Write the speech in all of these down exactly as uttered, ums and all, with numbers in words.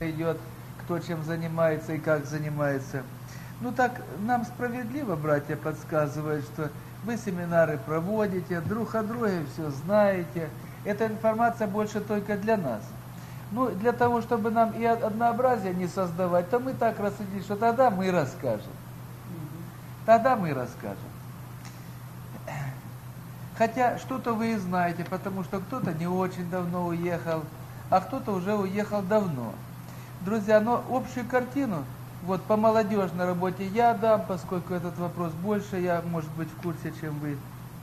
идет, кто чем занимается и как занимается. Ну так, нам справедливо, братья, подсказывают, что вы семинары проводите, друг о друге все знаете. Эта информация больше только для нас. Ну, для того, чтобы нам и однообразие не создавать, то мы так рассудили, что тогда мы расскажем. Тогда мы расскажем. Хотя что-то вы и знаете, потому что кто-то не очень давно уехал, а кто-то уже уехал давно. Друзья, но общую картину, вот по молодежной работе я дам, поскольку этот вопрос больше, я, может быть, в курсе, чем вы.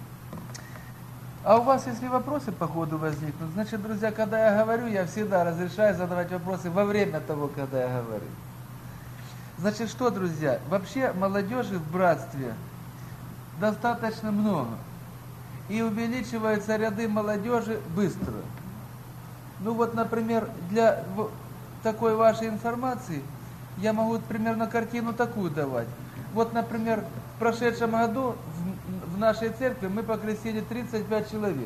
А у вас, если вопросы по ходу возникнут, значит, друзья, когда я говорю, я всегда разрешаю задавать вопросы во время того, когда я говорю. Значит, что, друзья, вообще молодежи в братстве достаточно много. И увеличиваются ряды молодежи быстро. Ну вот, например, для такой вашей информации я могу примерно картину такую давать. Вот, например, в прошедшем году в, в нашей церкви мы покрестили тридцать пять человек.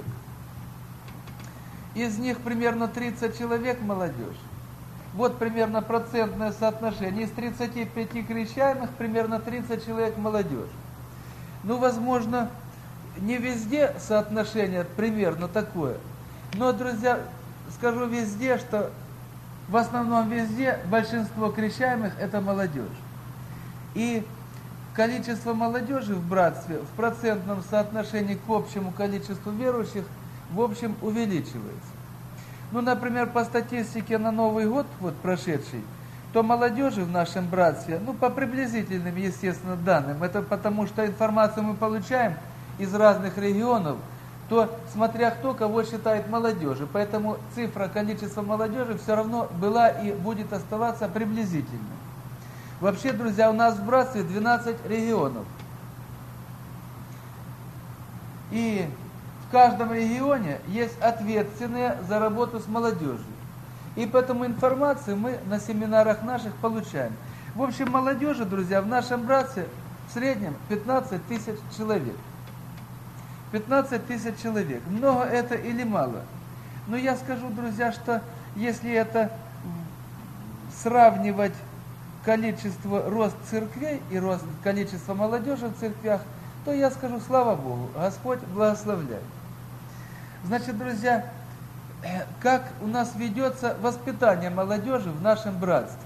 Из них примерно тридцать человек молодежь. Вот примерно процентное соотношение. Из тридцати пяти крещаемых примерно тридцать человек молодежь. Ну, возможно, не везде соотношение примерно такое. Но, друзья, скажу везде, что в основном везде большинство крещаемых это молодежь. И количество молодежи в братстве в процентном соотношении к общему количеству верующих в общем увеличивается. Ну, например, по статистике на Новый год, вот прошедший, то молодежи в нашем братстве, ну, по приблизительным, естественно, данным, это потому что информацию мы получаем из разных регионов, то смотря кто кого считает молодежью. Поэтому цифра количества молодежи все равно была и будет оставаться приблизительной. Вообще, друзья, у нас в братстве двенадцать регионов. И в каждом регионе есть ответственные за работу с молодежью. И поэтому информацию мы на семинарах наших получаем. В общем, молодежи, друзья, в нашем братстве в среднем пятнадцать тысяч человек. пятнадцать тысяч человек. Много это или мало? Но я скажу, друзья, что если это сравнивать количество, рост церквей и рост количества молодежи в церквях, то я скажу, слава Богу, Господь благословляет. Значит, друзья, как у нас ведется воспитание молодежи в нашем братстве?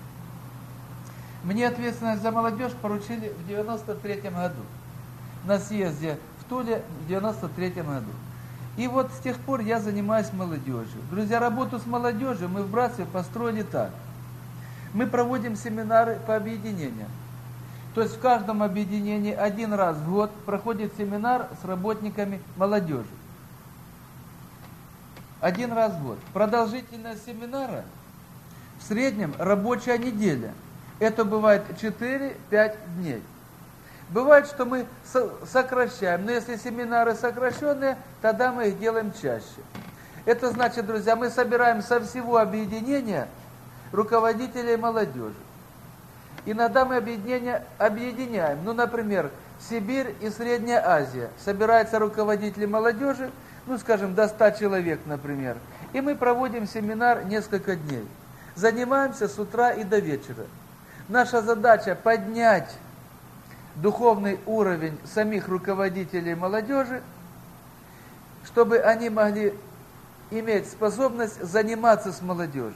Мне ответственность за молодежь поручили в девяносто третьем году на съезде в Туле в девяносто третьем году. И вот с тех пор я занимаюсь молодежью. Друзья, работу с молодежью мы в братстве построили так. Мы проводим семинары по объединениям. То есть в каждом объединении один раз в год проходит семинар с работниками молодежи. Один раз в год. Продолжительность семинара в среднем рабочая неделя. Это бывает четыре-пять дней. Бывает, что мы сокращаем, но если семинары сокращенные, тогда мы их делаем чаще. Это значит, друзья, мы собираем со всего объединения руководителей молодежи. Иногда мы объединения объединяем. Ну, например, Сибирь и Средняя Азия. Собираются руководители молодежи, ну, скажем, до ста человек, например. И мы проводим семинар несколько дней. Занимаемся с утра и до вечера. Наша задача поднять духовный уровень самих руководителей молодежи, чтобы они могли иметь способность заниматься с молодежью.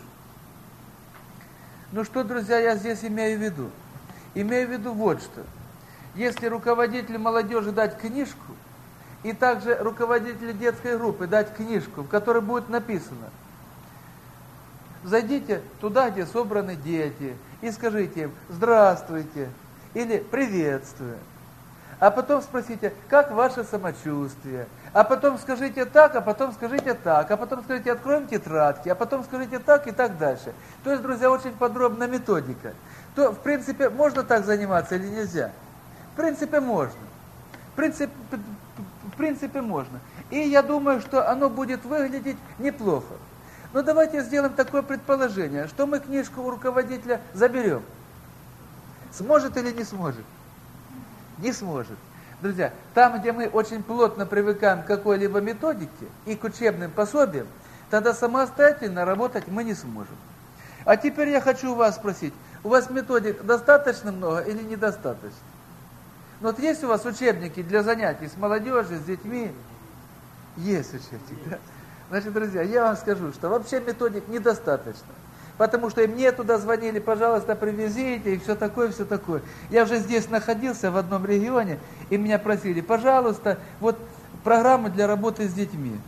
Ну что, друзья, я здесь имею в виду? Имею в виду вот что. Если руководителю молодежи дать книжку, и также руководителю детской группы дать книжку, в которой будет написано: зайдите туда, где собраны дети, и скажите им: здравствуйте, или приветствую. А потом спросите: как ваше самочувствие? А потом скажите так, а потом скажите так, а потом скажите: откроем тетрадки, а потом скажите так и так дальше. То есть, друзья, очень подробная методика. То, в принципе, можно так заниматься или нельзя? В принципе, можно. В принципе, в принципе, можно. И я думаю, что оно будет выглядеть неплохо. Но давайте сделаем такое предположение, что мы книжку у руководителя заберем. Сможет или не сможет? Не сможет. Друзья, там, где мы очень плотно привыкаем к какой-либо методике и к учебным пособиям, тогда самостоятельно работать мы не сможем. А теперь я хочу у вас спросить, у вас методик достаточно много или недостаточно? Ну вот есть у вас учебники для занятий с молодежью, с детьми? Есть учебник, да? Значит, друзья, я вам скажу, что вообще методик недостаточно. Потому что и мне туда звонили, пожалуйста, привезите, и все такое, все такое. Я уже здесь находился в одном регионе, и меня просили, пожалуйста, вот программу для работы с детьми.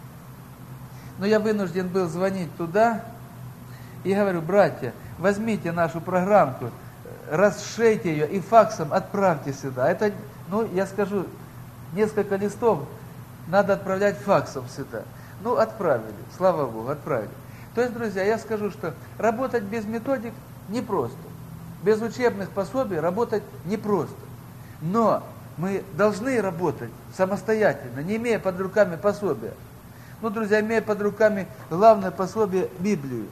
Но я вынужден был звонить туда, и говорю, братья, возьмите нашу программку, расшейте ее и факсом отправьте сюда. Это, ну, я скажу, несколько листов надо отправлять факсом сюда. Ну, отправили, слава Богу, отправили. То есть, друзья, я скажу, что работать без методик непросто. Без учебных пособий работать непросто. Но мы должны работать самостоятельно, не имея под руками пособия. Ну, друзья, имея под руками главное пособие Библию.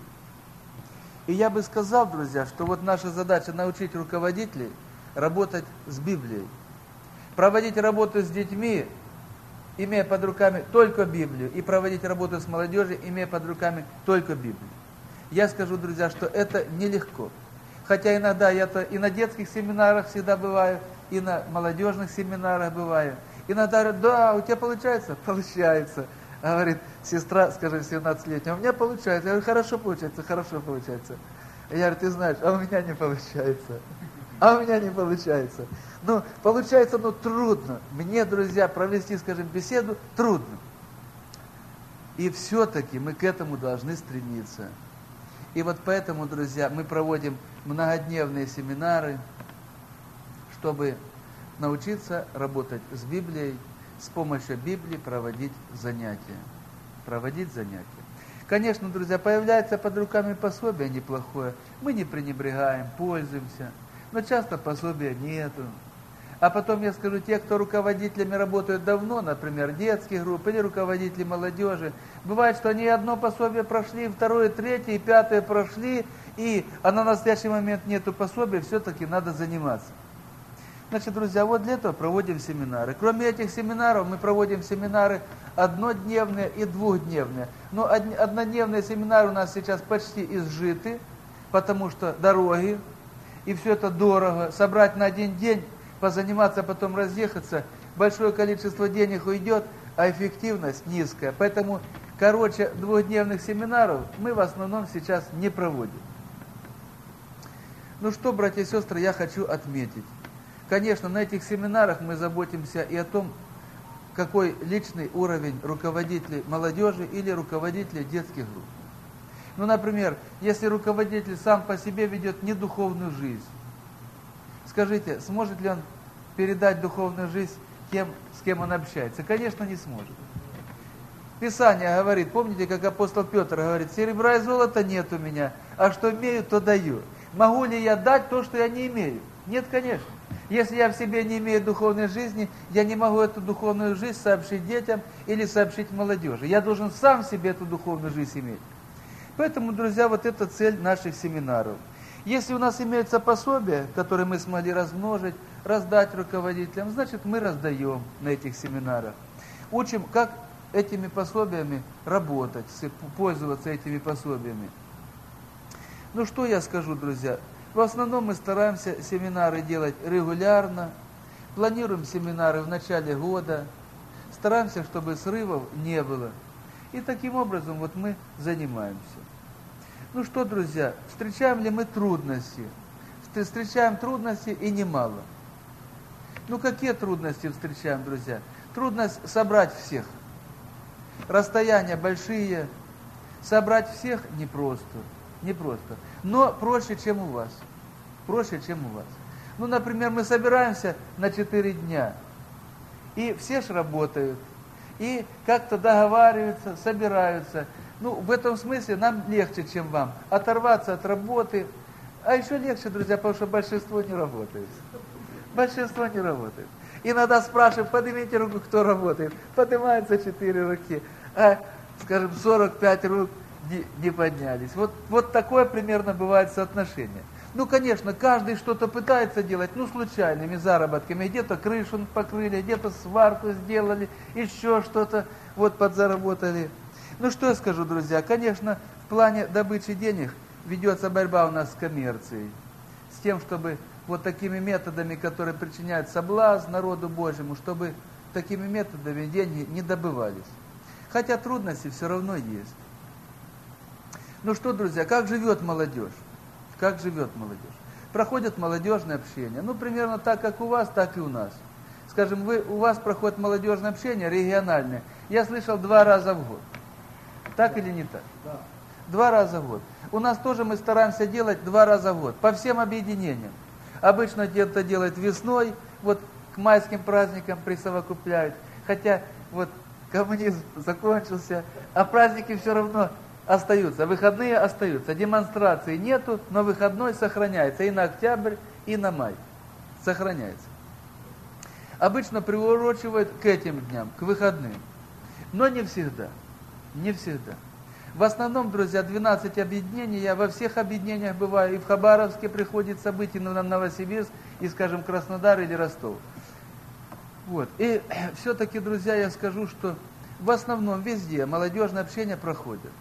И я бы сказал, друзья, что вот наша задача научить руководителей работать с Библией. Проводить работу с детьми, имея под руками только Библию, и проводить работу с молодежью, имея под руками только Библию. Я скажу, друзья, что это нелегко. Хотя иногда я-то и на детских семинарах всегда бываю, и на молодежных семинарах бываю. Иногда говорят, да, у тебя получается? Получается. Говорит сестра, скажем, семнадцатилетняя, у меня получается. Я говорю, хорошо получается, хорошо получается. Я говорю, ты знаешь, а у меня не получается. А у меня не получается. Ну, получается, ну, трудно. Мне, друзья, провести, скажем, беседу трудно. И все-таки мы к этому должны стремиться. И вот поэтому, друзья, мы проводим многодневные семинары, чтобы научиться работать с Библией, с помощью Библии проводить занятия. Проводить занятия. Конечно, друзья, появляется под руками пособие неплохое. Мы не пренебрегаем, пользуемся. Но часто пособия нету. А потом я скажу, те, кто руководителями работают давно, например, детских групп или руководители молодежи, бывает, что они одно пособие прошли, второе, третье, и пятое прошли, и, а на настоящий момент нету пособия, все-таки надо заниматься. Значит, друзья, вот для этого проводим семинары. Кроме этих семинаров, мы проводим семинары однодневные и двухдневные. Но однодневные семинары у нас сейчас почти изжиты, потому что дороги, и все это дорого. Собрать на один день, позаниматься, потом разъехаться, большое количество денег уйдет, а эффективность низкая. Поэтому, короче, двухдневных семинаров мы в основном сейчас не проводим. Ну что, братья и сестры, я хочу отметить. Конечно, на этих семинарах мы заботимся и о том, какой личный уровень руководителей молодежи или руководителей детских групп. Ну, например, если руководитель сам по себе ведет недуховную жизнь, скажите, сможет ли он передать духовную жизнь тем, с кем он общается? Конечно, не сможет. Писание говорит, помните, как апостол Петр говорит, серебра и золота нет у меня, а что имею, то даю. Могу ли я дать то, что я не имею? Нет, конечно. Если я в себе не имею духовной жизни, я не могу эту духовную жизнь сообщить детям или сообщить молодежи. Я должен сам в себе эту духовную жизнь иметь. Поэтому, друзья, вот это цель наших семинаров. Если у нас имеются пособия, которые мы смогли размножить, раздать руководителям, значит, мы раздаем на этих семинарах. Учим, как этими пособиями работать, пользоваться этими пособиями. Ну, что я скажу, друзья? В основном мы стараемся семинары делать регулярно, планируем семинары в начале года, стараемся, чтобы срывов не было. И таким образом вот мы занимаемся. Ну что, друзья, встречаем ли мы трудности? Встречаем трудности и немало. Ну какие трудности встречаем, друзья? Трудность собрать всех. Расстояния большие, собрать всех непросто. Непросто. Но проще, чем у вас. Проще, чем у вас. Ну, например, мы собираемся на четыре дня. И все ж работают. И как-то договариваются, собираются. Ну, в этом смысле нам легче, чем вам. Оторваться от работы. А еще легче, друзья, потому что большинство не работает. Большинство не работает. Иногда спрашиваем, поднимите руку, кто работает. Поднимаются четыре руки. А, скажем, сорок пять рук не, не поднялись. Вот, вот такое примерно бывает соотношение. Ну, конечно, каждый что-то пытается делать, ну, случайными заработками. Где-то крышу покрыли, где-то сварку сделали, еще что-то вот подзаработали. Ну, что я скажу, друзья, конечно, в плане добычи денег ведется борьба у нас с коммерцией, с тем, чтобы вот такими методами, которые причиняют соблазн народу Божьему, чтобы такими методами деньги не добывались. Хотя трудности все равно есть. Ну что, друзья, как живет молодежь? Как живет молодежь? Проходит молодежное общение. Ну, примерно так, как у вас, так и у нас. Скажем, вы, у вас проходит молодежное общение региональное. Я слышал, два раза в год. Так или не так? Да. Два раза в год. У нас тоже мы стараемся делать два раза в год. По всем объединениям. Обычно это делают весной, вот к майским праздникам присовокупляют. Хотя вот коммунизм закончился, а праздники все равно остаются, выходные остаются. Демонстрации нету, но выходной сохраняется и на октябрь, и на май. Сохраняется. Обычно приурочивают к этим дням, к выходным. Но не всегда. Не всегда. В основном, друзья, двенадцать объединений, я во всех объединениях бываю, и в Хабаровске приходит событие, на Новосибирск, и, скажем, Краснодар или Ростов. Вот. И все-таки, друзья, я скажу, что в основном везде молодежное общение проходит.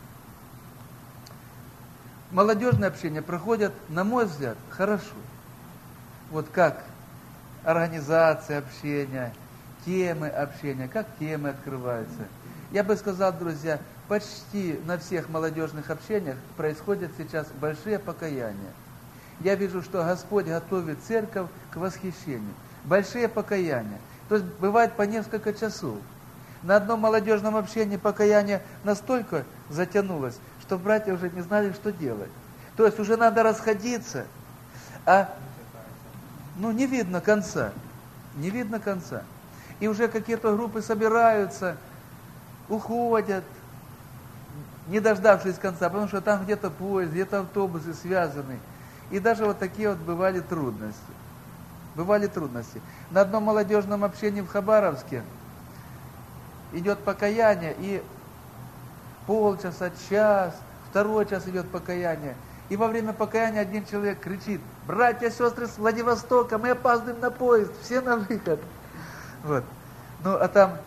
Молодежное общение проходит, на мой взгляд, хорошо. Вот как организация общения, темы общения, как темы открываются. Я бы сказал, друзья, почти на всех молодежных общениях происходят сейчас большие покаяния. Я вижу, что Господь готовит церковь к восхищению. Большие покаяния. То есть бывает по несколько часов. На одном молодежном общении покаяние настолько затянулось, что братья уже не знали, что делать. То есть уже надо расходиться, а ну, не видно конца. Не видно конца. И уже какие-то группы собираются, уходят, не дождавшись конца, потому что там где-то поезд, где-то автобусы связаны. И даже вот такие вот бывали трудности. Бывали трудности. На одном молодежном общении в Хабаровске идет покаяние, и полчаса, час, второй час идет покаяние. И во время покаяния один человек кричит: братья, сестры с Владивостока, мы опаздываем на поезд, все на выход. Вот. Ну, а там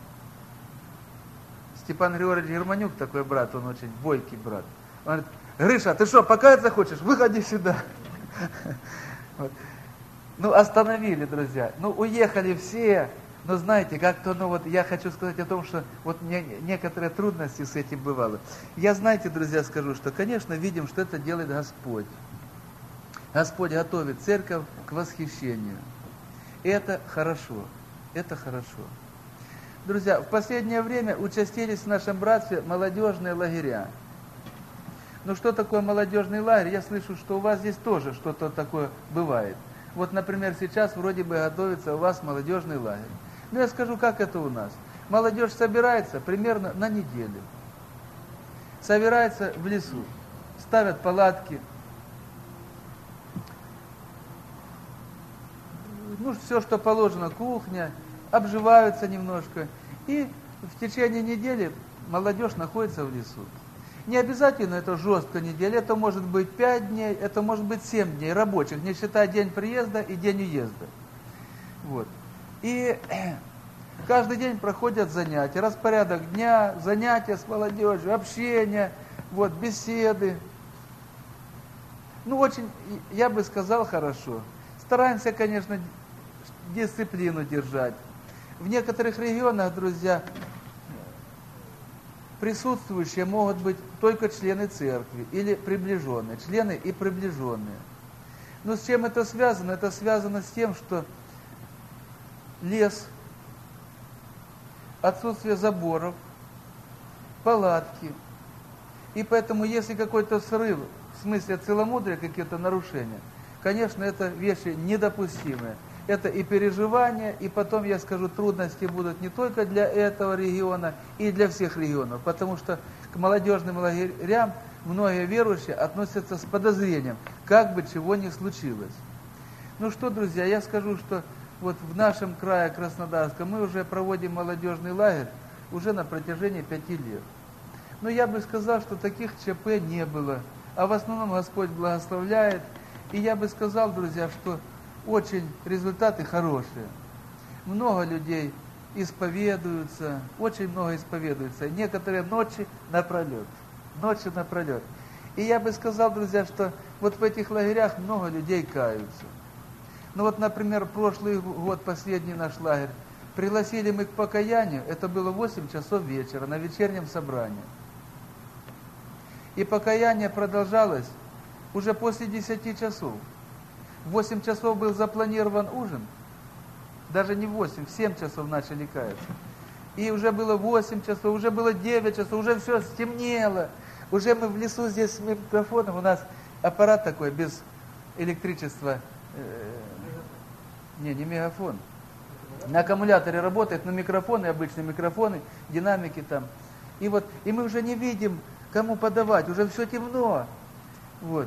Степан Григорьевич Германюк, такой брат, он очень бойкий брат. Он говорит: Гриша, ты что, покаяться хочешь? Выходи сюда. Вот. Ну, остановили, друзья. Ну, уехали все. Но знаете, как-то, ну вот я хочу сказать о том, что вот не, некоторые трудности с этим бывало. Я, знаете, друзья, скажу, что, конечно, видим, что это делает Господь. Господь готовит церковь к восхищению. И это хорошо. Это хорошо. Друзья, в последнее время участились в нашем братстве молодежные лагеря. Ну, что такое молодежный лагерь? Я слышу, что у вас здесь тоже что-то такое бывает. Вот, например, сейчас вроде бы готовится у вас молодежный лагерь. Но я скажу, как это у нас. Молодежь собирается примерно на неделю. Собирается в лесу, ставят палатки. Ну, все, что положено, кухня, обживаются немножко. И в течение недели молодежь находится в лесу. Не обязательно это жестко неделя, это может быть пять дней, это может быть семь дней рабочих, не считая день приезда и день уезда. Вот. И каждый день проходят занятия, распорядок дня, занятия с молодежью, общение, вот, беседы. Ну, очень, я бы сказал, хорошо. Стараемся, конечно, дисциплину держать. В некоторых регионах, друзья, присутствующие могут быть только члены церкви или приближенные, члены и приближенные. Но с чем это связано? Это связано с тем, что лес, отсутствие заборов, палатки. И поэтому, если какой-то срыв, в смысле целомудрия, какие-то нарушения, конечно, это вещи недопустимые. Это и переживания, и потом, я скажу, трудности будут не только для этого региона, и для всех регионов, потому что к молодежным лагерям многие верующие относятся с подозрением, как бы чего ни случилось. Ну что, друзья, я скажу, что вот в нашем крае Краснодарском мы уже проводим молодежный лагерь уже на протяжении пяти лет. Но я бы сказал, что таких ЧП не было, а в основном Господь благословляет. И я бы сказал, друзья, что очень результаты хорошие. Много людей исповедуются, очень много исповедуются. Некоторые ночи напролет. Ночи напролет. И я бы сказал, друзья, что вот в этих лагерях много людей каются. Ну вот, например, прошлый год, последний наш лагерь, пригласили мы к покаянию, это было восемь часов вечера на вечернем собрании. И покаяние продолжалось уже после десяти часов. В восемь часов был запланирован ужин, даже не в восемь, в семь часов начали каяться. И уже было восемь часов, уже было девять часов, уже все стемнело. Уже мы в лесу здесь с микрофоном, у нас аппарат такой, без электричества, э, не, не мегафон. На аккумуляторе работает, но микрофоны, обычные микрофоны, динамики там. И вот, и мы уже не видим, кому подавать, уже все темно. Вот.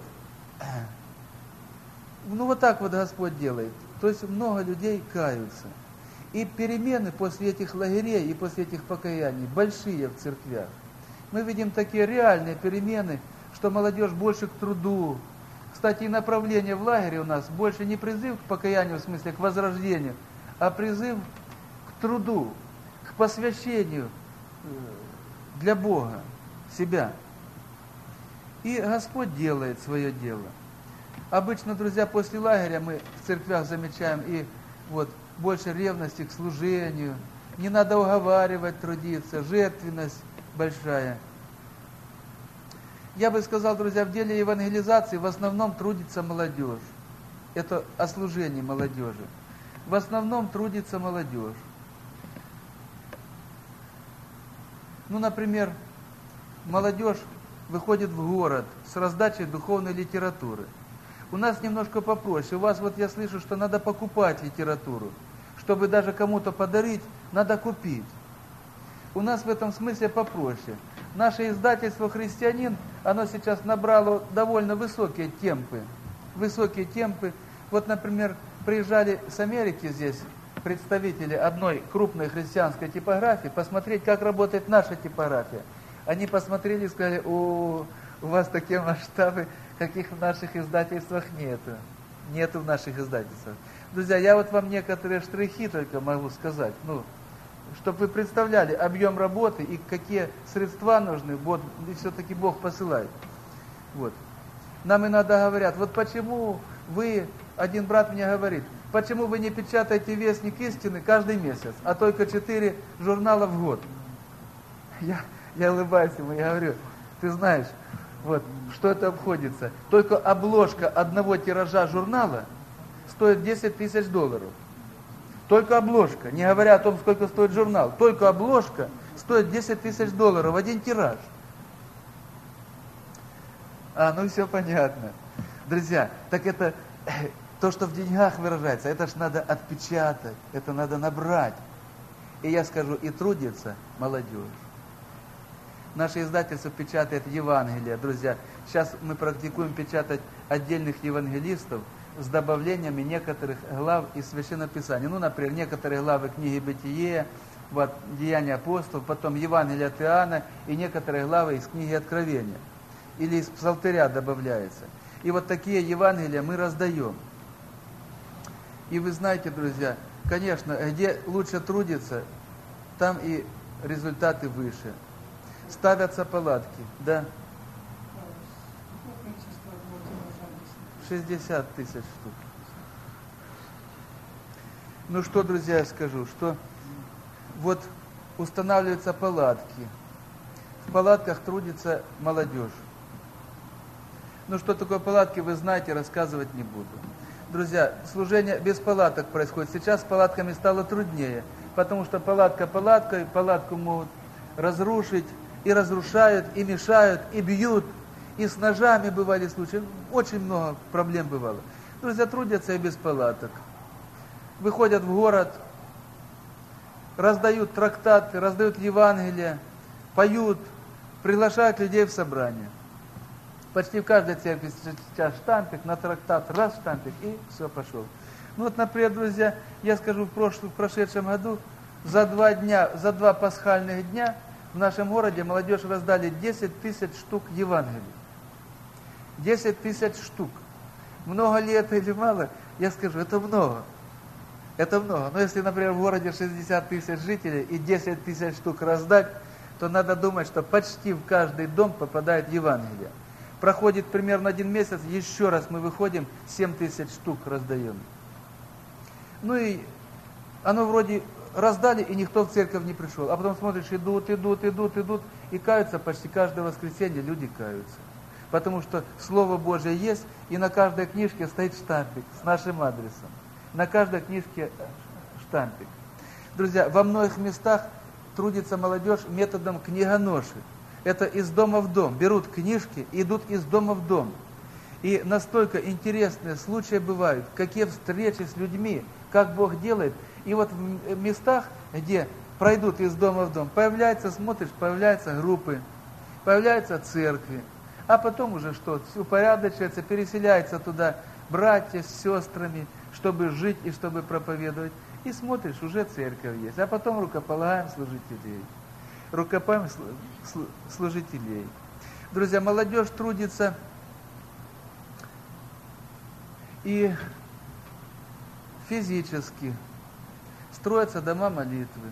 Ну вот так вот Господь делает. То есть много людей каются. И перемены после этих лагерей и после этих покаяний большие в церквях. Мы видим такие реальные перемены, что молодежь больше к труду. Кстати, и направление в лагере у нас больше не призыв к покаянию, в смысле к возрождению, а призыв к труду, к посвящению для Бога, себя. И Господь делает свое дело. Обычно, друзья, после лагеря мы в церквях замечаем и вот больше ревности к служению, не надо уговаривать трудиться, жертвенность большая. Я бы сказал, друзья, в деле евангелизации в основном трудится молодежь. Это о служении молодежи. В основном трудится молодежь. Ну, например, молодежь выходит в город с раздачей духовной литературы. У нас немножко попроще. У вас вот я слышу, что надо покупать литературу. Чтобы даже кому-то подарить, надо купить. У нас в этом смысле попроще. Наше издательство «Христианин», оно сейчас набрало довольно высокие темпы. Высокие темпы. Вот, например, приезжали с Америки здесь представители одной крупной христианской типографии посмотреть, как работает наша типография. Они посмотрели и сказали: о, у вас такие масштабы, каких в наших издательствах нету. Нету в наших издательствах. Друзья, я вот вам некоторые штрихи только могу сказать, ну, чтобы вы представляли объем работы и какие средства нужны, вот, и все-таки Бог посылает. Вот. Нам иногда говорят: вот почему вы, один брат мне говорит, почему вы не печатаете «Вестник истины» каждый месяц, а только четыре журнала в год? Я, я улыбаюсь ему, я говорю: ты знаешь, вот, что это обходится? Только обложка одного тиража журнала стоит десять тысяч долларов. Только обложка, не говоря о том, сколько стоит журнал. Только обложка стоит десять тысяч долларов, один тираж. А, ну все понятно. Друзья, так это то, что в деньгах выражается, это ж надо отпечатать, это надо набрать. И я скажу, и трудится молодежь. Наше издательство печатает Евангелие, друзья. Сейчас мы практикуем печатать отдельных евангелистов с добавлениями некоторых глав из Священного Писания. Ну, например, некоторые главы книги Бытие, вот, Деяния апостолов, потом Евангелие от Иоанна и некоторые главы из книги Откровения. Или из Псалтыря добавляется. И вот такие Евангелия мы раздаем. И вы знаете, друзья, конечно, где лучше трудиться, там и результаты выше. Ставятся палатки, да? шестьдесят тысяч штук. Ну что, друзья, я скажу, что вот устанавливаются палатки. В палатках трудится молодежь. Ну что такое палатки, вы знаете, рассказывать не буду. Друзья, служение без палаток происходит. Сейчас с палатками стало труднее, потому что палатка палаткой, палатку могут разрушить, и разрушают, и мешают, и бьют, и с ножами бывали случаи. Очень много проблем бывало. Друзья, трудятся и без палаток. Выходят в город, раздают трактаты, раздают Евангелие, поют, приглашают людей в собрание. Почти в каждой церкви сейчас штампик, на трактат раз штампик, и все, пошел. Ну вот, например, друзья, я скажу, в, прошлом, в прошедшем году за два дня, за два пасхальных дня в нашем городе молодежь раздали десять тысяч штук Евангелий. десять тысяч штук. Много ли это или мало? Я скажу, это много. Это много. Но если, например, в городе шестьдесят тысяч жителей и десять тысяч штук раздать, то надо думать, что почти в каждый дом попадает Евангелие. Проходит примерно один месяц, еще раз мы выходим, семь тысяч штук раздаем. Ну и оно вроде раздали, и никто в церковь не пришел. А потом смотришь, идут, идут, идут, идут, и каются почти каждое воскресенье, люди каются. Потому что Слово Божие есть, и на каждой книжке стоит штампик с нашим адресом. На каждой книжке штампик. Друзья, во многих местах трудится молодежь методом книгоноши. Это из дома в дом. Берут книжки и идут из дома в дом. И настолько интересные случаи бывают, какие встречи с людьми, как Бог делает. И вот в местах, где пройдут из дома в дом, появляются, смотришь, появляются группы, появляются церкви. А потом уже что? Упорядочивается, переселяется туда братья с сестрами, чтобы жить и чтобы проповедовать. И смотришь, уже церковь есть. А потом рукополагаем служителей. Рукополагаем служителей. Друзья, молодежь трудится и физически. Строятся дома молитвы.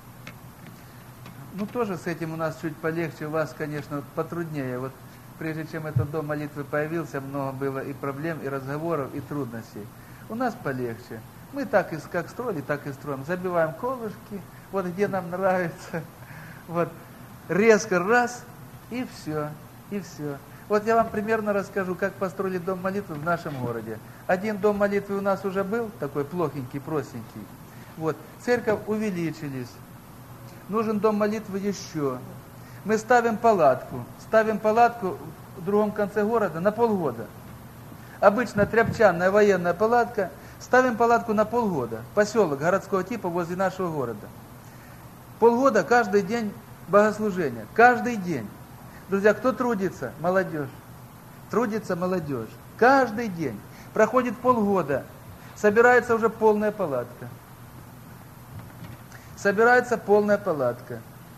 Ну, тоже с этим у нас чуть полегче, у вас, конечно, потруднее. Вот прежде чем этот дом молитвы появился, много было и проблем, и разговоров, и трудностей. У нас полегче. Мы так и как строили, так и строим. Забиваем колышки, вот где нам нравится. Вот резко раз, и все, и все. Вот я вам примерно расскажу, как построили дом молитвы в нашем городе. Один дом молитвы у нас уже был, такой плохенький, простенький. Вот, церковь увеличились. Нужен дом молитвы еще. Мы ставим палатку. Ставим палатку в другом конце города на полгода. Обычно тряпчанная военная палатка. Ставим палатку на полгода. Поселок городского типа возле нашего города. Полгода каждый день богослужения. Каждый день. Друзья, кто трудится? Молодежь. Трудится молодежь. Каждый день. Проходит полгода. Собирается уже полная палатка. Собирается полная палатка.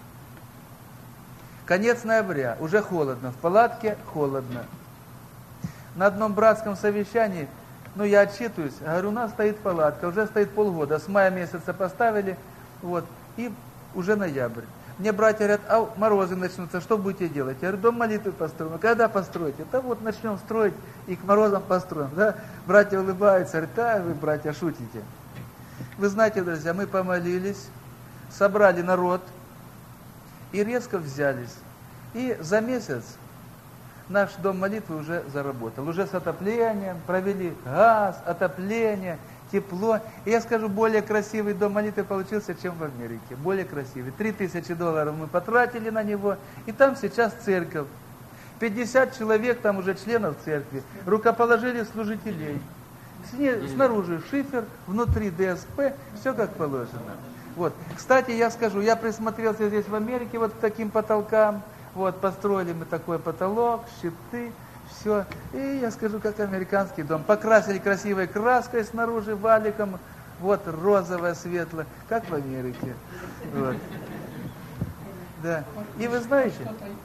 Конец ноября. Уже холодно. В палатке холодно. На одном братском совещании, ну я отчитываюсь, говорю, у нас стоит палатка, уже стоит полгода. С мая месяца поставили, вот, и уже ноябрь. Мне братья говорят, а морозы начнутся, что будете делать? Я говорю, дом молитвы построим. Когда построите? Да вот начнем строить и к морозам построим. Да? Братья улыбаются, говорят, да, вы, братья, шутите. Вы знаете, друзья, мы помолились, собрали народ и резко взялись. И за месяц наш дом молитвы уже заработал. Уже с отоплением, провели газ, отопление, тепло. И я скажу, более красивый дом молитвы получился, чем в Америке. Более красивый. Три тысячи долларов мы потратили на него. И там сейчас церковь. пятьдесят человек там уже членов церкви. Рукоположили служителей. Снаружи шифер, внутри ДСП. Все как положено. Вот. Кстати, я скажу, я присмотрелся здесь в Америке вот к таким потолкам. Вот, построили мы такой потолок, щиты, все. И я скажу, как американский дом. Покрасили красивой краской снаружи, валиком. Вот, розовое, светлое, как в Америке. Вот. Да. И вы знаете,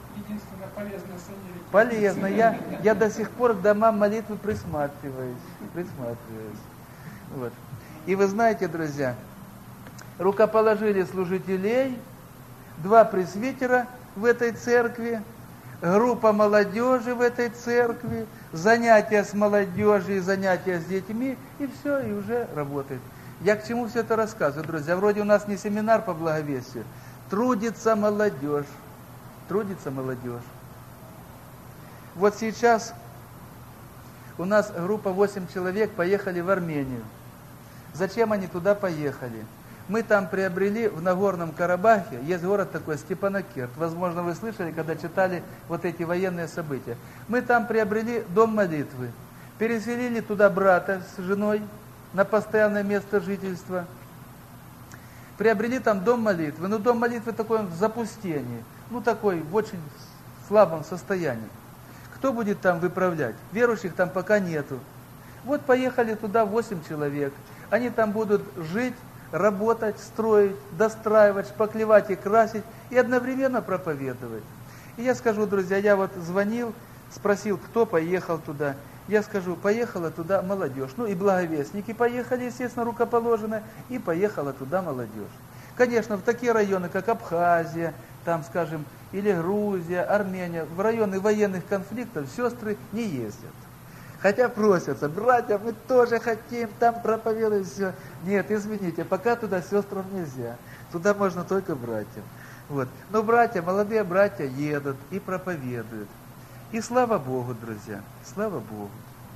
полезно. Я, я до сих пор к домам молитвы присматриваюсь. Присматриваюсь. Вот. И вы знаете, друзья, рукоположили служителей, два пресвитера в этой церкви, группа молодежи в этой церкви, занятия с молодежью, занятия с детьми, и все, и уже работает. Я к чему все это рассказываю, друзья? Вроде у нас не семинар по благовестию. Трудится молодежь. Трудится молодежь. Вот сейчас у нас группа восемь человек поехали в Армению. Зачем они туда поехали? Мы там приобрели в Нагорном Карабахе, есть город такой, Степанакерт. Возможно, вы слышали, когда читали вот эти военные события. Мы там приобрели дом молитвы. Переселили туда брата с женой на постоянное место жительства. Приобрели там дом молитвы. Но дом молитвы такой в запустении. Ну, такой в очень слабом состоянии. Кто будет там выправлять? Верующих там пока нету. Вот поехали туда восемь человек. Они там будут жить, работать, строить, достраивать, шпаклевать и красить, и одновременно проповедовать. И я скажу, друзья, я вот звонил, спросил, кто поехал туда. Я скажу, поехала туда молодежь. Ну и благовестники поехали, естественно, рукоположено, и поехала туда молодежь. Конечно, в такие районы, как Абхазия, там, скажем, или Грузия, Армения, в районы военных конфликтов сестры не ездят. Хотя просятся, братья, мы тоже хотим, там проповедовать все. Нет, извините, пока туда сестрам нельзя. Туда можно только братьям. Вот. Но братья, молодые братья едут и проповедуют. И слава Богу, друзья, слава Богу.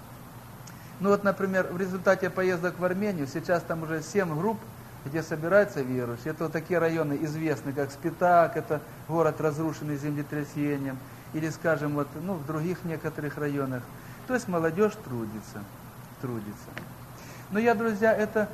Ну вот, например, в результате поездок в Армению, сейчас там уже семь групп, где собираются верующие. Это вот такие районы известные, как Спитак, это город, разрушенный землетрясением. Или, скажем, вот, ну, в других некоторых районах. То есть молодежь трудится, трудится. Но я, друзья, это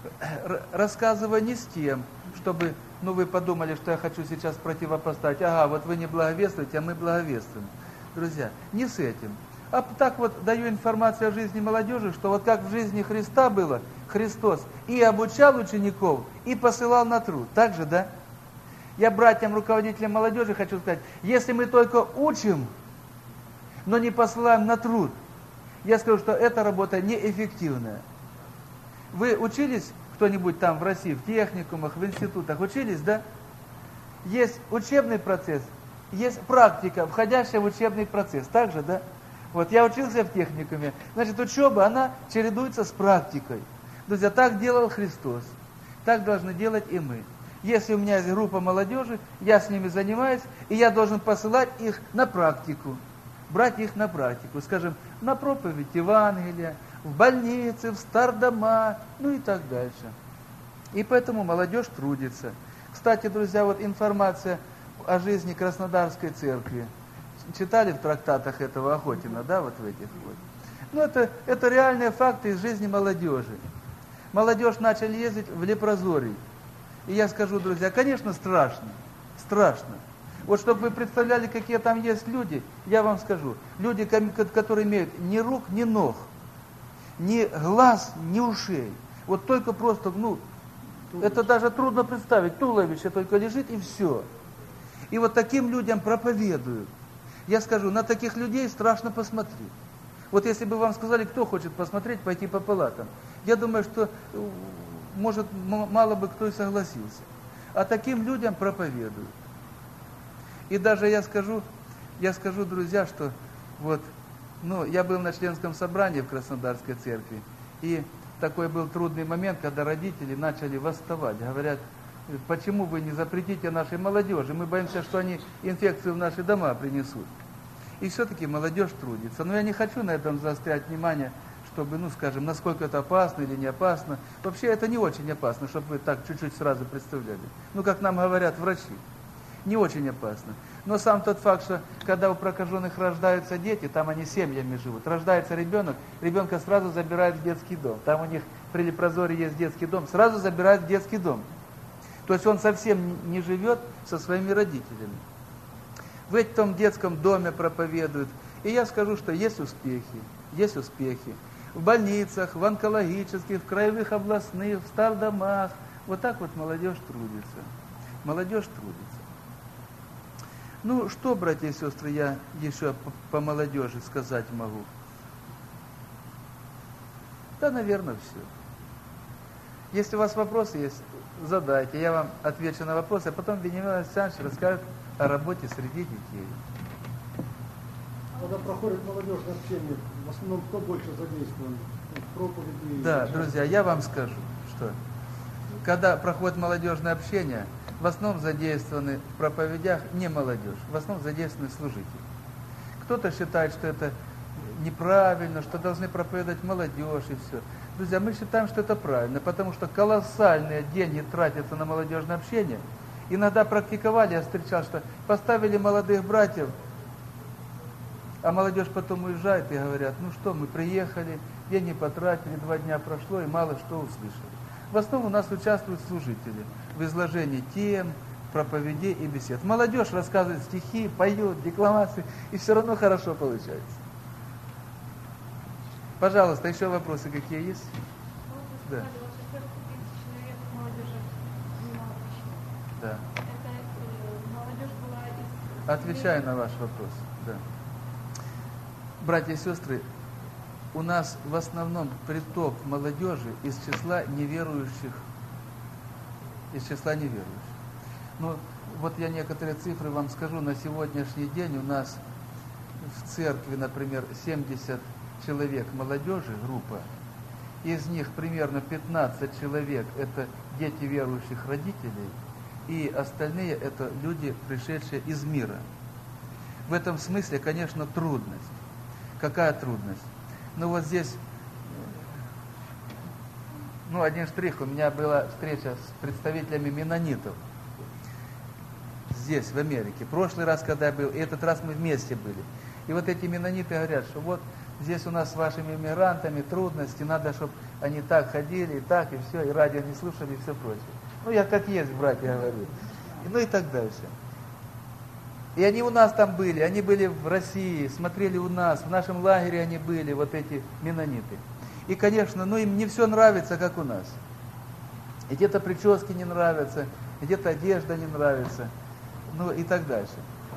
рассказываю не с тем, чтобы, ну, вы подумали, что я хочу сейчас противопоставить. Ага, вот вы не благовествуете, а мы благовествуем. Друзья, не с этим. А так вот даю информацию о жизни молодежи, что вот как в жизни Христа было, Христос и обучал учеников, и посылал на труд. Так же, да? Я братьям, руководителям молодежи хочу сказать, если мы только учим, но не посылаем на труд, я скажу, что эта работа неэффективная. Вы учились, кто-нибудь там в России, в техникумах, в институтах, учились, да? Есть учебный процесс, есть практика, входящая в учебный процесс. Так же, да? Вот я учился в техникуме. Значит, учеба, она чередуется с практикой. Друзья, так делал Христос. Так должны делать и мы. Если у меня есть группа молодежи, я с ними занимаюсь, и я должен посылать их на практику. Брать их на практику, скажем, на проповедь Евангелия, в больницы, в стардома, ну и так дальше. И поэтому молодежь трудится. Кстати, друзья, вот информация о жизни Краснодарской церкви. Читали в трактатах этого Охотина, да, вот в этих вот. Ну, это, это реальные факты из жизни молодежи. Молодежь начали ездить в Лепрозорий. И я скажу, друзья, конечно, страшно, страшно. Вот чтобы вы представляли, какие там есть люди, я вам скажу. Люди, которые имеют ни рук, ни ног, ни глаз, ни ушей. Вот только просто, ну, это даже трудно представить. Туловище только лежит и все. И вот таким людям проповедуют. Я скажу, на таких людей страшно посмотреть. Вот если бы вам сказали, кто хочет посмотреть, пойти по палатам, я думаю, что, может, мало бы кто и согласился. А таким людям проповедуют. И даже я скажу, я скажу, друзья, что вот, ну, я был на членском собрании в Краснодарской церкви, и такой был трудный момент, когда родители начали восставать. Говорят, почему вы не запретите нашей молодежи? Мы боимся, что они инфекцию в наши дома принесут. И все-таки молодежь трудится. Но я не хочу на этом заострять внимание, чтобы, ну, скажем, насколько это опасно или не опасно. Вообще это не очень опасно, чтобы вы так чуть-чуть сразу представляли. Ну, как нам говорят врачи. Не очень опасно. Но сам тот факт, что когда у прокаженных рождаются дети, там они семьями живут. Рождается ребенок, ребенка сразу забирают в детский дом. Там у них при Лепрозоре есть детский дом, сразу забирают в детский дом. То есть он совсем не живет со своими родителями. В этом детском доме проповедуют. И я скажу, что есть успехи, есть успехи. В больницах, в онкологических, в краевых областных, в стардомах. Вот так вот молодежь трудится. Молодежь трудится. Ну, что, братья и сестры, я еще по, по молодежи сказать могу? Да, наверное, все. Если у вас вопросы есть, задайте, я вам отвечу на вопросы, а потом Вениамин Александрович расскажет о работе среди детей. Когда проходит молодежное общение, в основном кто больше задействован? Проповеди? Да, друзья, я вам скажу, что когда проходит молодежное общение, в основном задействованы в проповедях не молодежь, в основном задействованы служители. Кто-то считает, что это неправильно, что должны проповедовать молодежь и все. Друзья, мы считаем, что это правильно, потому что колоссальные деньги тратятся на молодежное общение. Иногда практиковали, я встречал, что поставили молодых братьев, а молодежь потом уезжает и говорят, ну что, мы приехали, деньги потратили, два дня прошло и мало что услышали. В основном у нас участвуют служители в изложении тем, проповедей и бесед. Молодежь рассказывает стихи, поет, декламации, и все равно хорошо получается. Пожалуйста, еще вопросы какие есть? Вот вы сказали, вот шестьсот человек молодежи занимало общение. Да. Это э, молодежь была из... Отвечаю на ваш вопрос. Да. Братья и сестры, у нас в основном приток молодежи из числа неверующих, из числа неверующих. Но вот я некоторые цифры вам скажу. На сегодняшний день у нас в церкви, например, семьдесят человек молодежи, группа. Из них примерно пятнадцать человек – это дети верующих родителей, и остальные – это люди, пришедшие из мира. В этом смысле, конечно, трудность. Какая трудность? Ну вот здесь, ну один штрих, у меня была встреча с представителями меннонитов здесь, в Америке. Прошлый раз, когда я был, и этот раз мы вместе были. И вот эти меннониты говорят, что вот здесь у нас с вашими иммигрантами трудности, надо, чтобы они так ходили, и так, и все, и радио не слушали, и все прочее. Ну, я как есть, братья, говорю. И, ну и так дальше. И они у нас там были, они были в России, смотрели у нас, в нашем лагере они были, вот эти меннониты. И, конечно, ну им не все нравится, как у нас. И где-то прически не нравятся, где-то одежда не нравится, ну и так дальше.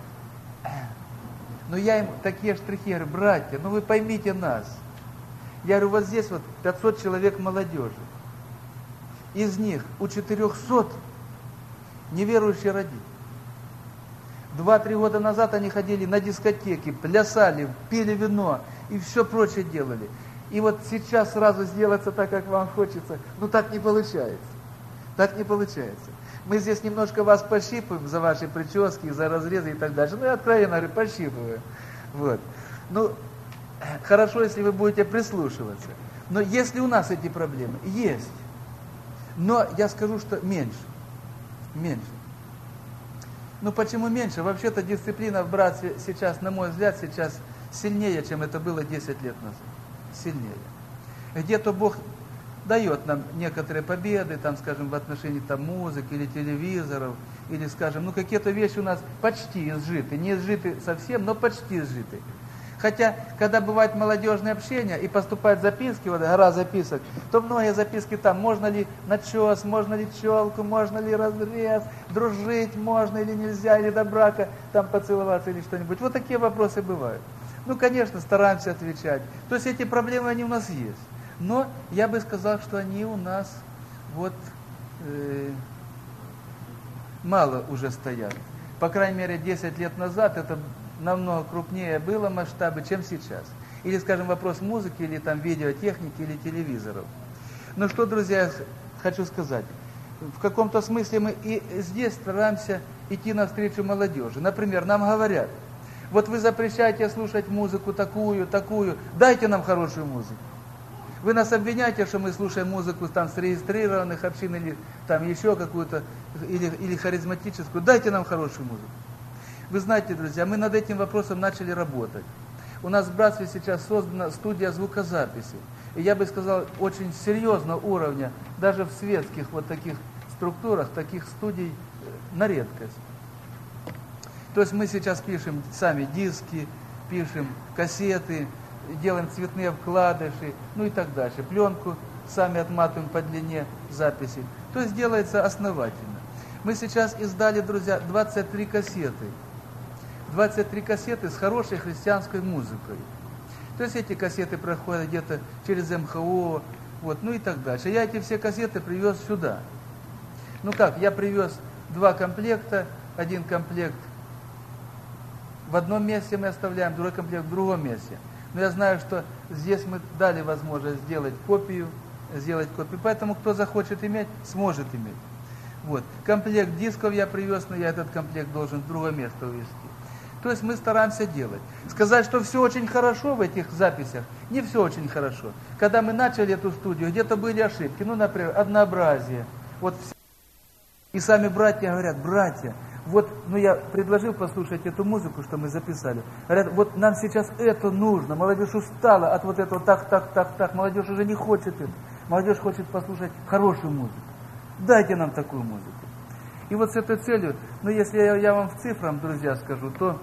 Но я им такие штрихи говорю, братья, ну вы поймите нас. Я говорю, вот здесь вот пятьсот человек молодежи. Из них у четырехсот неверующие родители. Два-три года назад они ходили на дискотеки, плясали, пили вино и все прочее делали. И вот сейчас сразу сделаться так, как вам хочется, ну так не получается. Так не получается. Мы здесь немножко вас пощипываем за ваши прически, за разрезы и так дальше. Ну, я откровенно говорю, пощипываю. Вот. Ну, хорошо, если вы будете прислушиваться. Но если у нас эти проблемы, есть. Но я скажу, что меньше. Меньше. Ну, почему меньше? Вообще-то дисциплина в братстве сейчас, на мой взгляд, сейчас сильнее, чем это было десять лет назад. Сильнее. Где-то Бог дает нам некоторые победы, там, скажем, в отношении там, музыки или телевизоров, или, скажем, ну, какие-то вещи у нас почти изжиты. Не изжиты совсем, но почти изжиты. Хотя, когда бывает молодежное общение и поступают записки, вот гора записок, то многие записки там, можно ли начес, можно ли челку, можно ли разрез, дружить можно или нельзя, или до брака там поцеловаться или что-нибудь. Вот такие вопросы бывают. Ну, конечно, стараемся отвечать. То есть эти проблемы, они у нас есть. Но я бы сказал, что они у нас вот э, мало уже стоят. По крайней мере, десять лет назад это намного крупнее было масштабы, чем сейчас. Или, скажем, вопрос музыки, или там видеотехники, или телевизоров. Ну что, друзья, хочу сказать. В каком-то смысле мы и здесь стараемся идти навстречу молодежи. Например, нам говорят, вот вы запрещаете слушать музыку такую, такую, дайте нам хорошую музыку. Вы нас обвиняете, что мы слушаем музыку там с регистрированных общин, или там еще какую-то, или, или харизматическую, дайте нам хорошую музыку. Вы знаете, друзья, мы над этим вопросом начали работать. У нас в братстве сейчас создана студия звукозаписи. И я бы сказал, очень серьезного уровня, даже в светских вот таких структурах, таких студий на редкость. То есть мы сейчас пишем сами диски, пишем кассеты, делаем цветные вкладыши, ну и так дальше. Пленку сами отматываем по длине записи. То есть делается основательно. Мы сейчас издали, друзья, двадцать три кассеты. двадцать три кассеты с хорошей христианской музыкой. То есть эти кассеты проходят где-то через эм ха о, вот, ну и так дальше. Я эти все кассеты привез сюда. Ну как, я привез два комплекта, один комплект в одном месте мы оставляем, другой комплект в другом месте. Но я знаю, что здесь мы дали возможность сделать копию, сделать копию. Поэтому кто захочет иметь, сможет иметь. Вот. Комплект дисков я привез, но я этот комплект должен в другое место увезти. То есть мы стараемся делать. Сказать, что все очень хорошо в этих записях, не все очень хорошо. Когда мы начали эту студию, где-то были ошибки. Ну, например, однообразие. Вот все. И сами братья говорят, братья, вот, ну я предложил послушать эту музыку, что мы записали. Говорят, вот нам сейчас это нужно. Молодежь устала от вот этого так, так, так, так. Молодежь уже не хочет это. Молодежь хочет послушать хорошую музыку. Дайте нам такую музыку. И вот с этой целью, ну если я, я вам в цифрах, друзья, скажу, то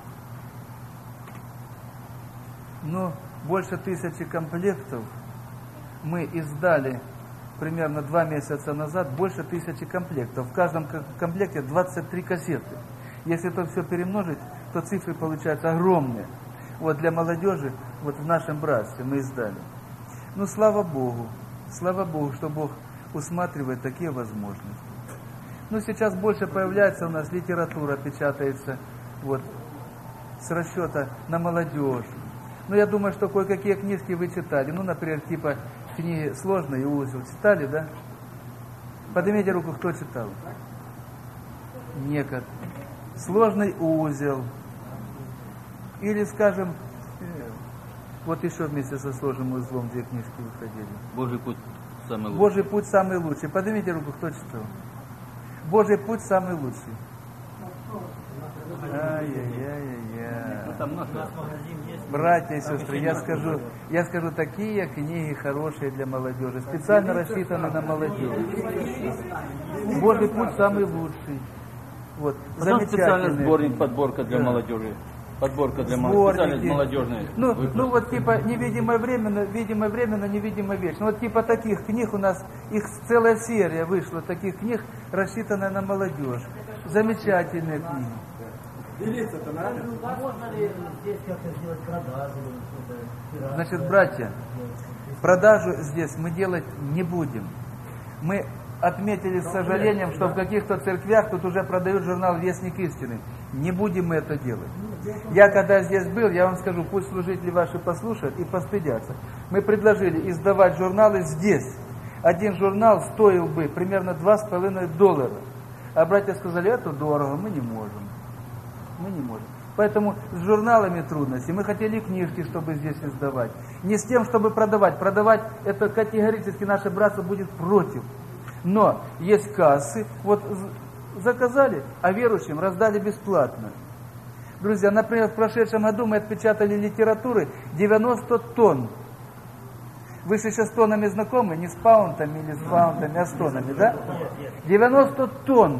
ну, больше тысячи комплектов мы издали примерно два месяца назад, больше тысячи комплектов. В каждом комплекте двадцать три кассеты. Если это все перемножить, то цифры получаются огромные. Вот для молодежи, вот в нашем братстве мы издали. Ну, слава Богу, слава Богу, что Бог усматривает такие возможности. Ну, сейчас больше появляется у нас литература, печатается, вот, с расчета на молодежь. Ну, я думаю, что кое-какие книжки вы читали. Ну, например, типа книги «Сложный узел». Читали, да? Поднимите руку, кто читал. Некот. «Сложный узел». Или, скажем, вот еще вместе со «Сложным узлом» две книжки выходили. Божий путь самый лучший. Божий путь самый лучший. Поднимите руку, кто читал. Божий путь самый лучший. Ай-яй-яй-яй-яй. Ну, там наши. Братья и сестры, я скажу, я скажу, такие книги хорошие для молодежи, специально рассчитаны на молодежь. Божий путь самый лучший. Вот, Потом специальный замечательный. сборник, подборка для Да. молодежи. Подборка для Сборники. молодежи. Специальный молодежный. Ну, выпуск. ну вот типа невидимое время, видимое время, но невидимое вечно. Вот типа таких книг у нас, их целая серия вышла, таких книг, рассчитанная на молодежь. Замечательные книги. Делиться-то надо. Можно ли здесь как-то сделать продажу? что-то, Значит, братья, продажу здесь мы делать не будем. Мы отметили с сожалением, что в каких-то церквях тут уже продают журнал «Вестник истины». Не будем мы это делать. Я когда здесь был, я вам скажу, пусть служители ваши послушают и постыдятся. Мы предложили издавать журналы здесь. Один журнал стоил бы примерно два с половиной доллара. А братья сказали, это дорого, мы не можем. Мы не можем. Поэтому с журналами трудности. Мы хотели книжки, чтобы здесь издавать. Не с тем, чтобы продавать. Продавать, это категорически наше братство будет против. Но есть кассы, вот заказали, а верующим раздали бесплатно. Друзья, например, в прошедшем году мы отпечатали литературы девяносто тонн. Вы же еще с тоннами знакомы, не с паунтами или с паунтами, а с тоннами, да? девяносто тонн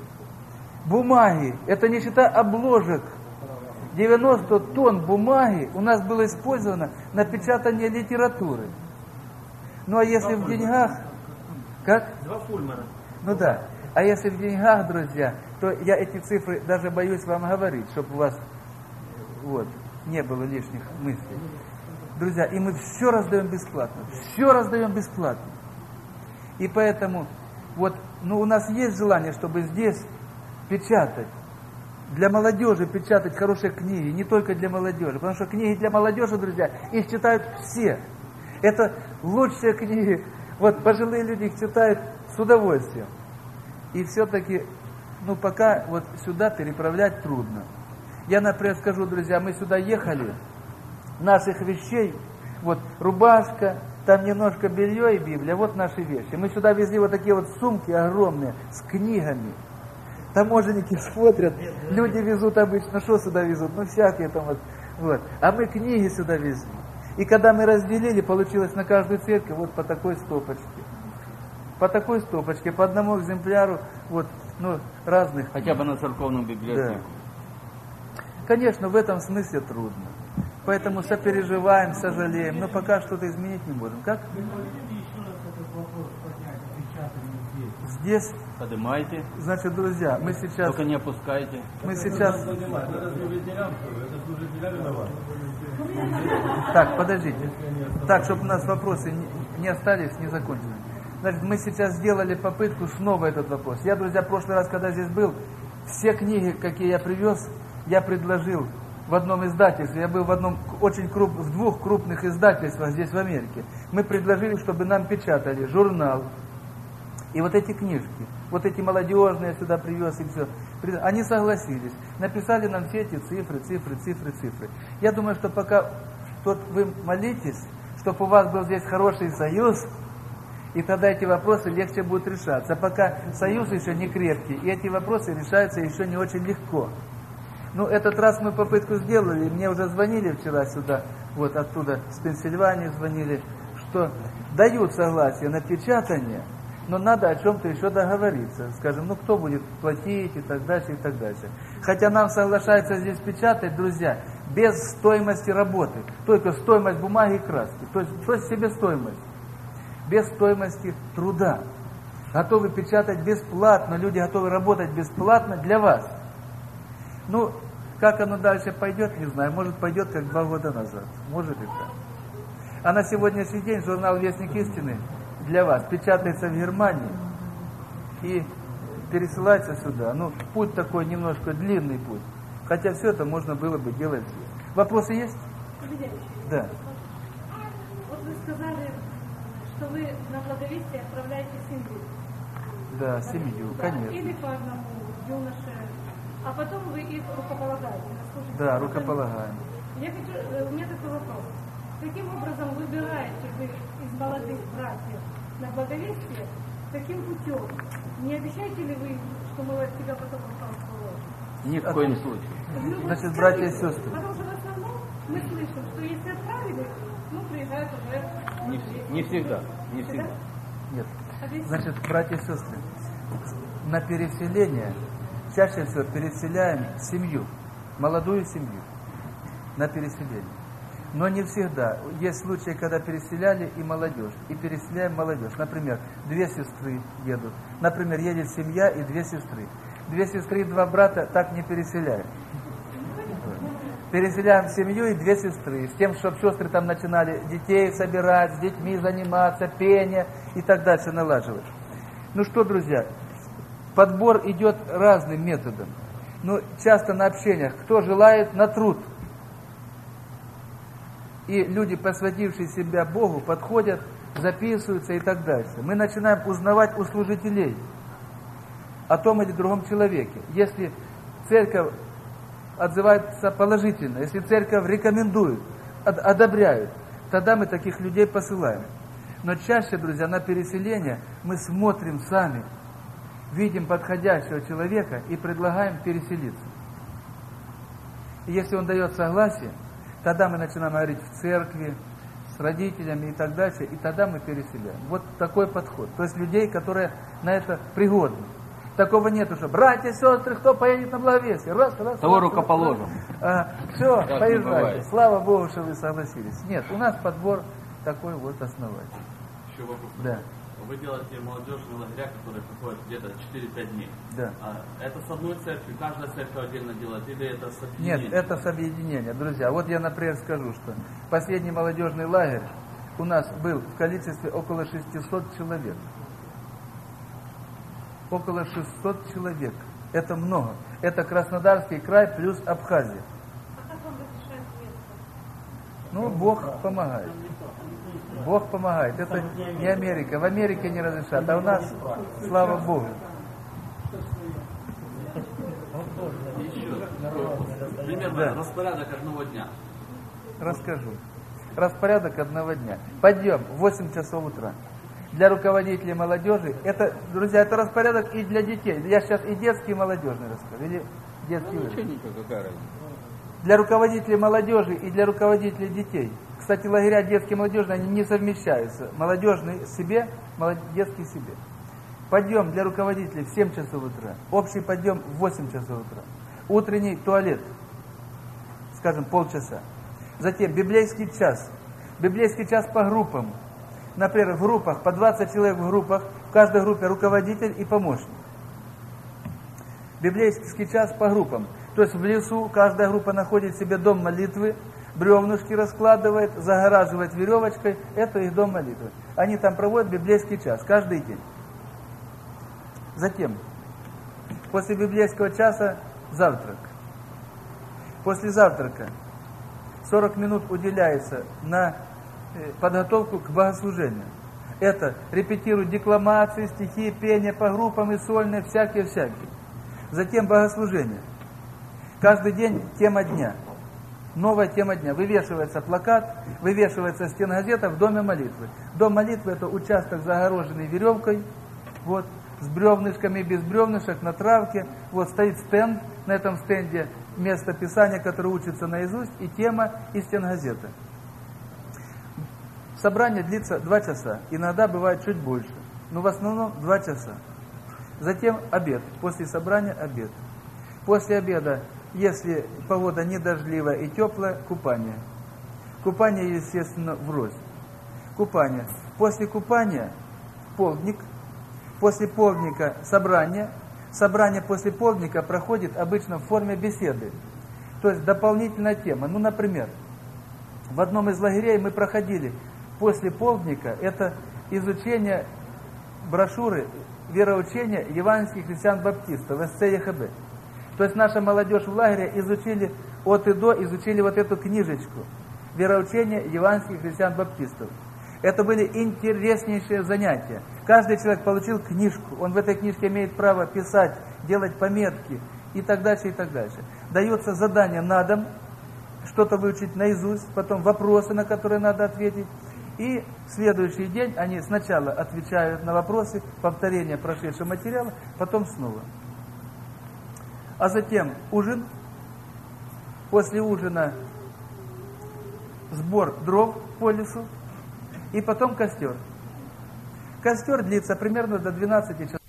бумаги, это не считая обложек. девяносто тонн бумаги у нас было использовано на печатание литературы. Ну а если в деньгах... Как? Два фульмана. Ну да. А если в деньгах, друзья, то я эти цифры даже боюсь вам говорить, чтобы у вас вот, не было лишних мыслей. Друзья, и мы все раздаем бесплатно. Все раздаем бесплатно. И поэтому, вот, ну у нас есть желание, чтобы здесь печатать. Для молодежи печатать хорошие книги, не только для молодежи. Потому что книги для молодежи, друзья, их читают все. Это лучшие книги. Вот пожилые люди их читают с удовольствием. И все-таки, ну пока вот сюда переправлять трудно. Я, например, скажу, друзья, мы сюда ехали, наших вещей, вот рубашка, там немножко белье и Библия, вот наши вещи. Мы сюда везли вот такие вот сумки огромные с книгами. Таможенники смотрят, люди везут обычно, что сюда везут? Ну всякие там вот, вот. А мы книги сюда везли. И когда мы разделили, получилось на каждую церковь вот по такой стопочке. По такой стопочке, по одному экземпляру, вот, ну, разных. Хотя бы на церковную библиотеку. Да. Конечно, в этом смысле трудно. Поэтому сопереживаем, сожалеем, но пока что-то изменить не можем. Как? Здесь, Поднимайте. значит, друзья, мы сейчас... Только не опускайте. Мы сейчас... Так, подождите. Так, чтобы у нас вопросы не, не остались незаконченными. Значит, мы сейчас сделали попытку снова этот вопрос. Я, друзья, в прошлый раз, когда здесь был, все книги, какие я привез, я предложил в одном издательстве. Я был в одном очень круп, в двух крупных издательствах здесь в Америке. Мы предложили, чтобы нам печатали журнал и вот эти книжки. Вот эти молодежные я сюда привез и все. Они согласились. Написали нам все эти цифры, цифры, цифры, цифры. Я думаю, что пока вот вы молитесь, чтобы у вас был здесь хороший союз, и тогда эти вопросы легче будут решаться. А пока союз еще не крепкий, и эти вопросы решаются еще не очень легко. Ну, этот раз мы попытку сделали, мне уже звонили вчера сюда, вот оттуда, с Пенсильвании звонили, что дают согласие на печатание, но надо о чем-то еще договориться. Скажем, ну кто будет платить и так дальше, и так дальше. Хотя нам соглашаются здесь печатать, друзья, без стоимости работы. Только стоимость бумаги и краски. То есть, то есть себестоимость. Без стоимости труда. Готовы печатать бесплатно, люди готовы работать бесплатно для вас. Ну, как оно дальше пойдет, не знаю. Может, пойдет, как два года назад. Может и так. А на сегодняшний день журнал «Вестник истины» для вас печатается в Германии и пересылается сюда. Ну, путь такой немножко длинный путь. Хотя все это можно было бы делать здесь. Вопросы есть? Да. Вот вы сказали, что вы на благовестие отправляете семью. Да, семью, Да, конечно. или по одному юноше, а потом вы их рукополагаете. насколько Да, это- рукополагаем. Я хочу, э, у меня такой вопрос. Каким образом выбираете вы из молодых братьев на благовестие? Каким путем? Не обещаете ли вы, что мы от тебя потом осталось положим? Ни в коем случае. Ну, вот Значит, скажите, братья и сестры. Потому что в основном мы слышим, что если отправили, ну, приезжают уже... Не, вс- не всегда. Не всегда. Нет. Объясните. Значит, братья и сестры, на переселение чаще всего переселяем семью, молодую семью на переселение. Но не всегда. Есть случаи, когда переселяли и молодежь, и переселяем молодежь. Например, две сестры едут. Например, едет семья и две сестры. Две сестры и два брата так не переселяем. Переселяем семью и две сестры. С тем, чтобы сестры там начинали детей собирать, с детьми заниматься, пение и так дальше налаживать. Ну что, друзья, подбор идет разным методом. Но часто на общениях, кто желает, на труд. И люди, посвятившие себя Богу, подходят, записываются и так дальше. Мы начинаем узнавать у служителей о том или другом человеке. Если церковь отзывается положительно, если церковь рекомендует, од- одобряет, тогда мы таких людей посылаем. Но чаще, друзья, на переселение мы смотрим сами, видим подходящего человека и предлагаем переселиться. И если он дает согласие, тогда мы начинаем говорить в церкви, с родителями и так дальше, и тогда мы переселяем. Вот такой подход. То есть людей, которые на это пригодны. Такого нету, что братья, сестры, кто поедет на благовестие? Раз, раз, Того раз, рукоположим. А, все, Так не поезжайте. бывает. Слава Богу, что вы согласились. Нет, у нас подбор такой вот основательный. Еще вопрос. Да. Вы делаете молодежные лагеря, которые проходят где-то четыре-пять дней. Да. А это с одной церкви, каждая церковь отдельно делает, или это с Нет, объединением? это с объединения. Друзья, вот я, например, скажу, что последний молодежный лагерь у нас был в количестве около шестисот человек. Около шестисот человек. Это много. Это Краснодарский край плюс Абхазия. А как вам разрешают место? Ну, Бог помогает. Бог помогает. Это не Америка. В Америке не разрешат, а у нас, слава Богу. Еще примерно Да. распорядок одного дня. Расскажу. Распорядок одного дня. Подъем в восемь часов утра. Для руководителей молодежи, это, друзья, это распорядок и для детей. Я сейчас и детский, и молодежный расскажу. Или детский Ну, уровень. ничего, ничего, какая разница. Для руководителей молодежи и для руководителей детей. Кстати, лагеря детские и молодежные, они не совмещаются. Молодежный себе, молод- детский себе. Подъем для руководителей в семь часов утра. Общий подъем в восемь часов утра. Утренний туалет, скажем, полчаса. Затем библейский час. Библейский час по группам. Например, в группах, по двадцать человек в группах, в каждой группе руководитель и помощник. Библейский час по группам. То есть в лесу каждая группа находит себе дом молитвы, бревнышки раскладывает, загораживает веревочкой. Это их дом молитвы. Они там проводят библейский час каждый день. Затем, после библейского часа завтрак. После завтрака сорок минут уделяется на подготовку к богослужению. Это репетируют декламации, стихи, пение по группам и сольные, всякие-всякие. Затем богослужение. Каждый день тема дня. Новая тема дня. Вывешивается плакат, вывешивается стенгазета в доме молитвы. Дом молитвы — это участок, загороженный веревкой, вот, с бревнышками, без бревнышек, на травке. Вот стоит стенд, на этом стенде место Писания, которое учится наизусть, и тема, и стенгазета. Собрание длится два часа, иногда бывает чуть больше, но в основном два часа. Затем обед, после собрания обед. После обеда, если погода не дождливая и теплая, купание. Купание, естественно, врозь. Купание. После купания полдник, после полдника собрание. Собрание после полдника проходит обычно в форме беседы. То есть дополнительная тема. Ну, например, в одном из лагерей мы проходили после полдника, это изучение брошюры вероучения евангельских христиан-баптистов, эс цэ е ха бэ. То есть наша молодежь в лагере изучили от и до, изучили вот эту книжечку «Вероучение евангельских христиан-баптистов». Это были интереснейшие занятия. Каждый человек получил книжку, он в этой книжке имеет право писать, делать пометки и так дальше, и так дальше. Дается задание на дом, что-то выучить наизусть, потом вопросы, на которые надо ответить. И в следующий день они сначала отвечают на вопросы, повторение прошедшего материала, потом снова. А затем ужин. После ужина сбор дров по лесу. И потом костер. Костер длится примерно до двенадцати часов.